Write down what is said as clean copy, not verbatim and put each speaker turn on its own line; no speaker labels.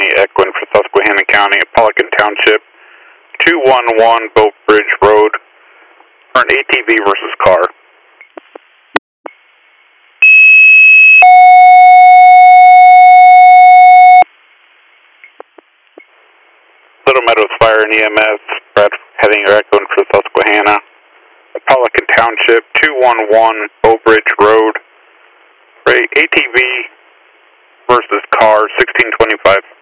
echoing for Susquehanna County, Pelican Township, 211 Boat Bridge Road, for an ATV versus car. Little Meadows Fire and EMS, Brad heading or echoing for Susquehanna, Pelican Township, 211 Boat Bridge Road, for ATV versus car, 1625.